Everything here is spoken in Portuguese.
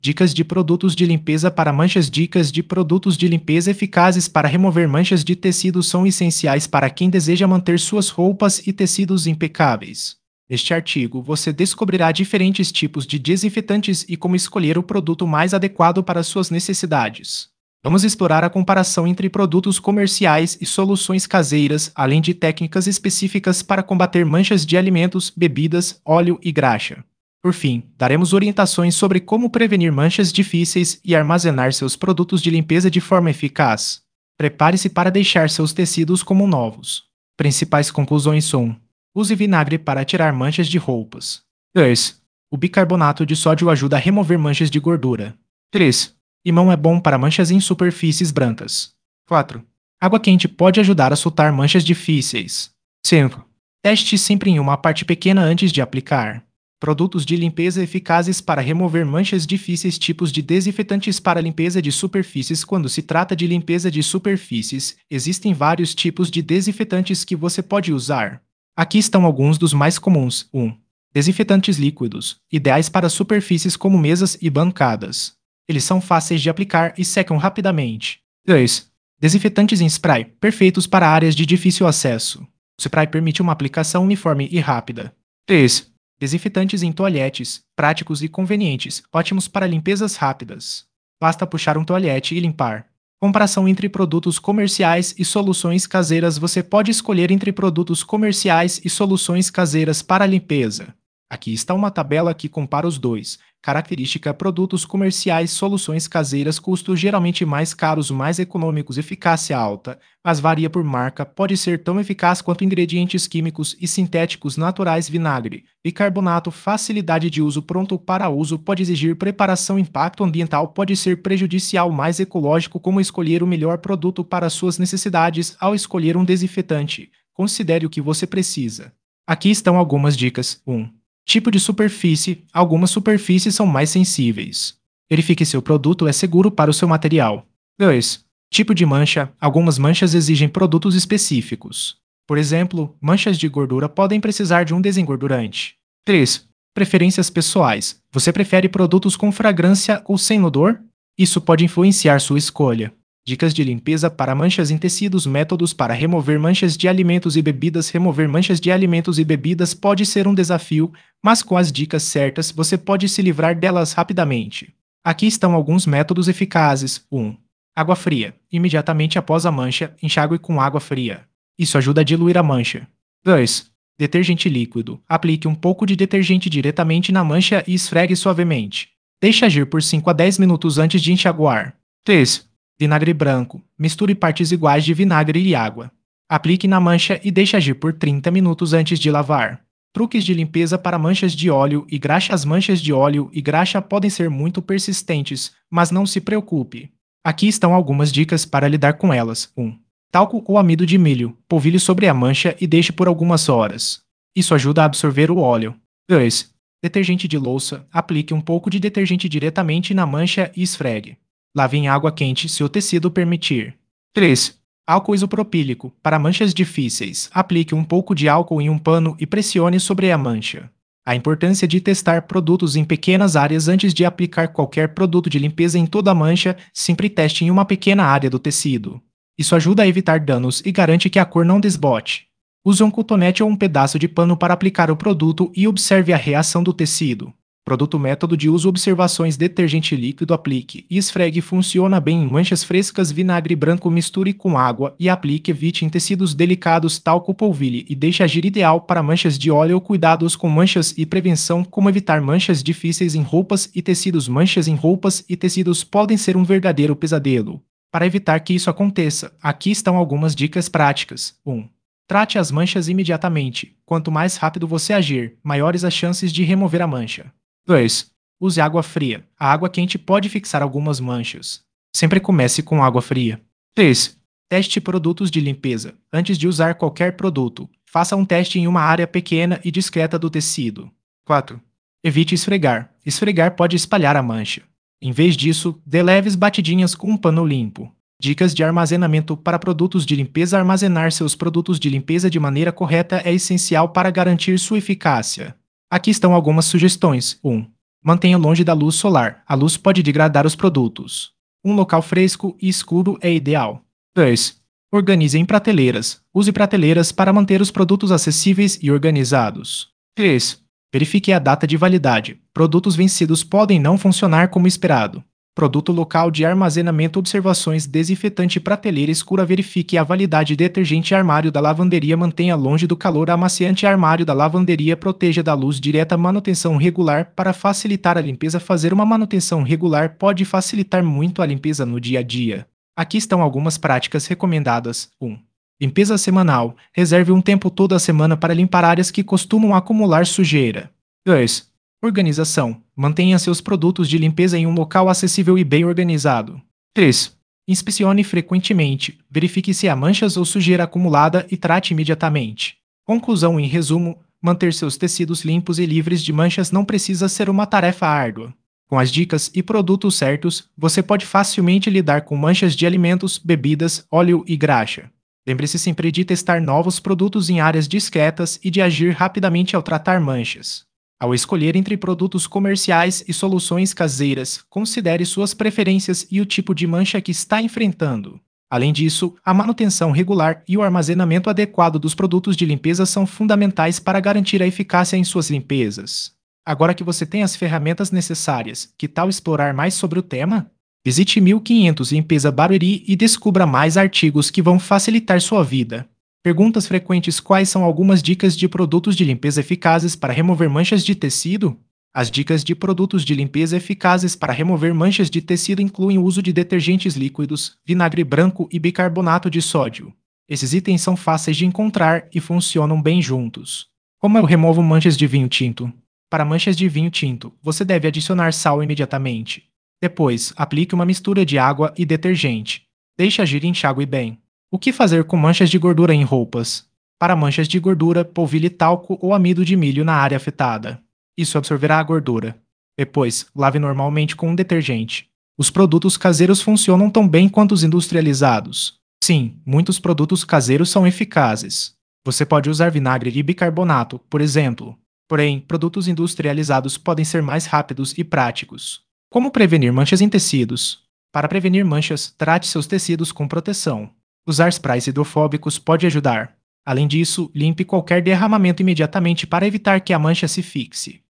Dicas de produtos de limpeza para manchas. Dicas de produtos de limpeza eficazes para remover manchas de tecido são essenciais para quem deseja manter suas roupas e tecidos impecáveis. Neste artigo, você descobrirá diferentes tipos de desinfetantes e como escolher o produto mais adequado para suas necessidades. Vamos explorar a comparação entre produtos comerciais e soluções caseiras, além de técnicas específicas para combater manchas de alimentos, bebidas, óleo e graxa. Por fim, daremos orientações sobre como prevenir manchas difíceis e armazenar seus produtos de limpeza de forma eficaz. Prepare-se para deixar seus tecidos como novos. Principais conclusões são: use vinagre para tirar manchas de roupas. 2. O bicarbonato de sódio ajuda a remover manchas de gordura. 3. Limão é bom para manchas em superfícies brancas. 4. Água quente pode ajudar a soltar manchas difíceis. 5. Teste sempre em uma parte pequena antes de aplicar. Produtos de limpeza eficazes para remover manchas difíceis. Tipos de desinfetantes para limpeza de superfícies. Quando se trata de limpeza de superfícies, existem vários tipos de desinfetantes que você pode usar. Aqui estão alguns dos mais comuns. 1. Desinfetantes líquidos, ideais para superfícies como mesas e bancadas. Eles são fáceis de aplicar e secam rapidamente. 2. Desinfetantes em spray, perfeitos para áreas de difícil acesso. O spray permite uma aplicação uniforme e rápida. 3. Desinfetantes em toalhetes, práticos e convenientes, ótimos para limpezas rápidas. Basta puxar um toalhete e limpar. Comparação entre produtos comerciais e soluções caseiras. Você pode escolher entre produtos comerciais e soluções caseiras para limpeza. Aqui está uma tabela que compara os dois. Característica: produtos comerciais, soluções caseiras, custos geralmente mais caros, mais econômicos, eficácia alta, mas varia por marca, pode ser tão eficaz quanto ingredientes químicos e sintéticos naturais. Vinagre, bicarbonato, facilidade de uso, pronto para uso, pode exigir preparação, impacto ambiental, pode ser prejudicial, mais ecológico. Como escolher o melhor produto para suas necessidades? Ao escolher um desinfetante, considere o que você precisa. Aqui estão algumas dicas. 1. Tipo de superfície. Algumas superfícies são mais sensíveis. Verifique se o produto é seguro para o seu material. 2. Tipo de mancha. Algumas manchas exigem produtos específicos. Por exemplo, manchas de gordura podem precisar de um desengordurante. 3. Preferências pessoais. Você prefere produtos com fragrância ou sem odor? Isso pode influenciar sua escolha. Dicas de limpeza para manchas em tecidos. Métodos para remover manchas de alimentos e bebidas. Remover manchas de alimentos e bebidas pode ser um desafio, mas com as dicas certas você pode se livrar delas rapidamente. Aqui estão alguns métodos eficazes. 1. Água fria. Imediatamente após a mancha, enxague com água fria. Isso ajuda a diluir a mancha. 2. Detergente líquido. Aplique um pouco de detergente diretamente na mancha e esfregue suavemente. Deixe agir por 5 a 10 minutos antes de enxaguar. 3. Vinagre branco. Misture partes iguais de vinagre e água. Aplique na mancha e deixe agir por 30 minutos antes de lavar. Truques de limpeza para manchas de óleo e graxa. As manchas de óleo e graxa podem ser muito persistentes, mas não se preocupe. Aqui estão algumas dicas para lidar com elas. 1. Talco ou amido de milho. Polvilhe sobre a mancha e deixe por algumas horas. Isso ajuda a absorver o óleo. 2. Detergente de louça. Aplique um pouco de detergente diretamente na mancha e esfregue. Lave em água quente se o tecido permitir. 3. Álcool isopropílico. Para manchas difíceis, aplique um pouco de álcool em um pano e pressione sobre a mancha. A importância de testar produtos em pequenas áreas antes de aplicar qualquer produto de limpeza em toda a mancha. Sempre teste em uma pequena área do tecido. Isso ajuda a evitar danos e garante que a cor não desbote. Use um cotonete ou um pedaço de pano para aplicar o produto e observe a reação do tecido. Produto. Método de uso. Observações. Detergente líquido. Aplique e esfregue. Funciona bem em manchas frescas. Vinagre branco. Misture com água e aplique. Evite em tecidos delicados. Talco. Polvilhe e deixe agir. Ideal para manchas de óleo. Cuidados com manchas e prevenção. Como evitar manchas difíceis em roupas e tecidos. Manchas em roupas e tecidos podem ser um verdadeiro pesadelo. Para evitar que isso aconteça, aqui estão algumas dicas práticas. 1. Trate as manchas imediatamente. Quanto mais rápido você agir, maiores as chances de remover a mancha. 2. Use água fria. A água quente pode fixar algumas manchas. Sempre comece com água fria. 3. Teste produtos de limpeza. Antes de usar qualquer produto, faça um teste em uma área pequena e discreta do tecido. 4. Evite esfregar. Esfregar pode espalhar a mancha. Em vez disso, dê leves batidinhas com um pano limpo. Dicas de armazenamento para produtos de limpeza. Armazenar seus produtos de limpeza de maneira correta é essencial para garantir sua eficácia. Aqui estão algumas sugestões. 1. Mantenha longe da luz solar. A luz pode degradar os produtos. Um local fresco e escuro é ideal. 2. Organize em prateleiras. Use prateleiras para manter os produtos acessíveis e organizados. 3. Verifique a data de validade. Produtos vencidos podem não funcionar como esperado. Produto local de armazenamento. Observações: desinfetante prateleira escura. Verifique a validade. Detergente armário da lavanderia. Mantenha longe do calor. Amaciante armário da lavanderia. Proteja da luz direta. Manutenção regular. Para facilitar a limpeza, fazer uma manutenção regular pode facilitar muito a limpeza no dia a dia. Aqui estão algumas práticas recomendadas. 1. Limpeza semanal. Reserve um tempo toda a semana para limpar áreas que costumam acumular sujeira. 2. Organização. Mantenha seus produtos de limpeza em um local acessível e bem organizado. 3. Inspecione frequentemente. Verifique se há manchas ou sujeira acumulada e trate imediatamente. Conclusão: em resumo, manter seus tecidos limpos e livres de manchas não precisa ser uma tarefa árdua. Com as dicas e produtos certos, você pode facilmente lidar com manchas de alimentos, bebidas, óleo e graxa. Lembre-se sempre de testar novos produtos em áreas discretas e de agir rapidamente ao tratar manchas. Ao escolher entre produtos comerciais e soluções caseiras, considere suas preferências e o tipo de mancha que está enfrentando. Além disso, a manutenção regular e o armazenamento adequado dos produtos de limpeza são fundamentais para garantir a eficácia em suas limpezas. Agora que você tem as ferramentas necessárias, que tal explorar mais sobre o tema? Visite 1500 Limpeza Barueri e descubra mais artigos que vão facilitar sua vida. Perguntas frequentes: quais são algumas dicas de produtos de limpeza eficazes para remover manchas de tecido? As dicas de produtos de limpeza eficazes para remover manchas de tecido incluem o uso de detergentes líquidos, vinagre branco e bicarbonato de sódio. Esses itens são fáceis de encontrar e funcionam bem juntos. Como eu removo manchas de vinho tinto? Para manchas de vinho tinto, você deve adicionar sal imediatamente. Depois, aplique uma mistura de água e detergente. Deixe agir e enxague bem. O que fazer com manchas de gordura em roupas? Para manchas de gordura, polvilhe talco ou amido de milho na área afetada. Isso absorverá a gordura. Depois, lave normalmente com um detergente. Os produtos caseiros funcionam tão bem quanto os industrializados. Sim, muitos produtos caseiros são eficazes. Você pode usar vinagre de bicarbonato, por exemplo. Porém, produtos industrializados podem ser mais rápidos e práticos. Como prevenir manchas em tecidos? Para prevenir manchas, trate seus tecidos com proteção. Usar sprays hidrofóbicos pode ajudar. Além disso, limpe qualquer derramamento imediatamente para evitar que a mancha se fixe.